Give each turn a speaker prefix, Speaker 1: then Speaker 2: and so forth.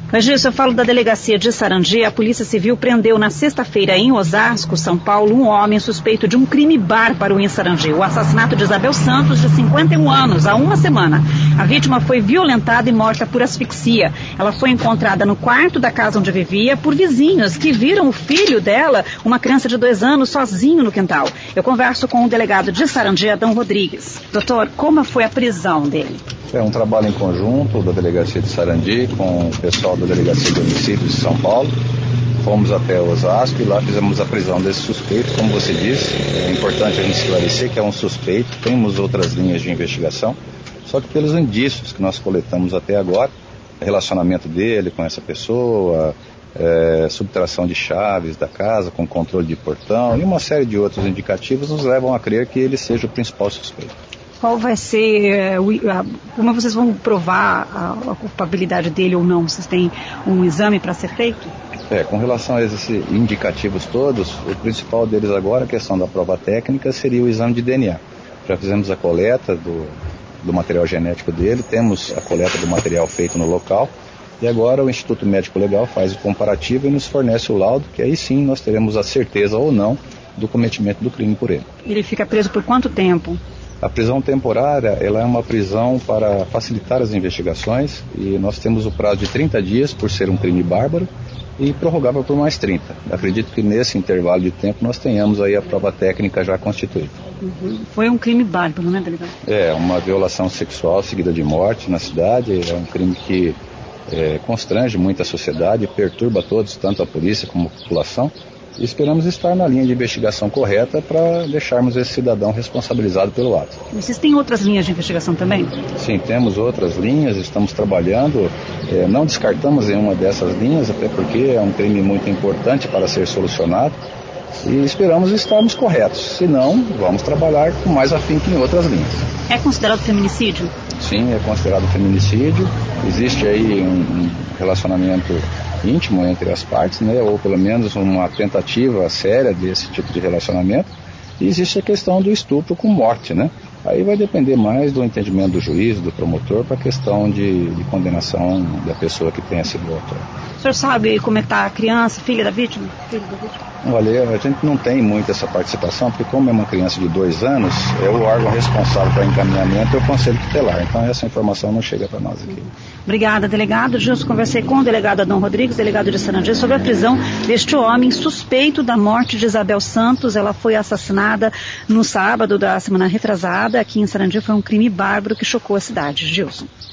Speaker 1: Mas disso, eu falo da delegacia de Sarandi. A Polícia Civil prendeu na sexta-feira em Osasco, São Paulo, um homem suspeito de um crime bárbaro em Sarandi. O assassinato de Isabel Santos, de 51 anos, há uma semana. A vítima foi violentada e morta por asfixia. Ela foi encontrada no quarto da casa onde vivia por vizinhos que viram o filho dela, uma criança de 2 anos, sozinho no quintal. Eu converso com o delegado de Sarandi, Adão Rodrigues. Doutor, como foi a prisão dele?
Speaker 2: É um trabalho em conjunto da Delegacia de Sarandi com o pessoal da Delegacia de Homicídios de São Paulo. Fomos até Osasco e lá fizemos a prisão desse suspeito. Como você disse, é importante a gente esclarecer que é um suspeito. Temos outras linhas de investigação, só que pelos indícios que nós coletamos até agora, relacionamento dele com essa pessoa, subtração de chaves da casa com controle de portão e uma série de outros indicativos nos levam a crer que ele seja o principal suspeito.
Speaker 1: Qual vai ser, como vocês vão provar a culpabilidade dele ou não? Vocês têm um exame para ser feito?
Speaker 2: Com relação a esses indicativos todos, o principal deles agora, a questão da prova técnica, seria o exame de DNA. Já fizemos a coleta do material genético dele, temos a coleta do material feito no local, e agora o Instituto Médico Legal faz o comparativo e nos fornece o laudo, que aí sim nós teremos a certeza ou não do cometimento do crime por ele.
Speaker 1: Ele fica preso por quanto tempo?
Speaker 2: A prisão temporária, ela é uma prisão para facilitar as investigações e nós temos o prazo de 30 dias por ser um crime bárbaro e prorrogável por mais 30. Acredito que nesse intervalo de tempo nós tenhamos aí a prova técnica já constituída.
Speaker 1: Foi um crime bárbaro, né, delegado?
Speaker 2: Uma violação sexual seguida de morte na cidade, é um crime que constrange muito a sociedade, perturba todos, tanto a polícia como a população. E esperamos estar na linha de investigação correta para deixarmos esse cidadão responsabilizado pelo ato.
Speaker 1: Vocês têm outras linhas de investigação também?
Speaker 2: Sim, temos outras linhas, estamos trabalhando, não descartamos nenhuma dessas linhas, até porque é um crime muito importante para ser solucionado e esperamos estarmos corretos, senão vamos trabalhar com mais afinco em outras linhas.
Speaker 1: É considerado feminicídio?
Speaker 2: Sim, é considerado feminicídio, existe aí um relacionamento íntimo entre as partes, né, ou pelo menos uma tentativa séria desse tipo de relacionamento, e existe a questão do estupro com morte, né? Aí vai depender mais do entendimento do juiz, do promotor, para a questão de condenação da pessoa que tenha sido o autor.
Speaker 1: O senhor sabe como é que está a criança, filha da vítima?
Speaker 2: Olha, a gente não tem muito essa participação, porque como é uma criança de 2 anos, é o órgão responsável para encaminhamento e o Conselho Tutelar. Então essa informação não chega para nós aqui.
Speaker 1: Obrigada, delegado. Justo conversei com o delegado Adão Rodrigues, delegado de Sarandi, sobre a prisão deste homem suspeito da morte de Isabel Santos. Ela foi assassinada no sábado da semana retrasada. Aqui em Sarandi foi um crime bárbaro que chocou a cidade. Gilson.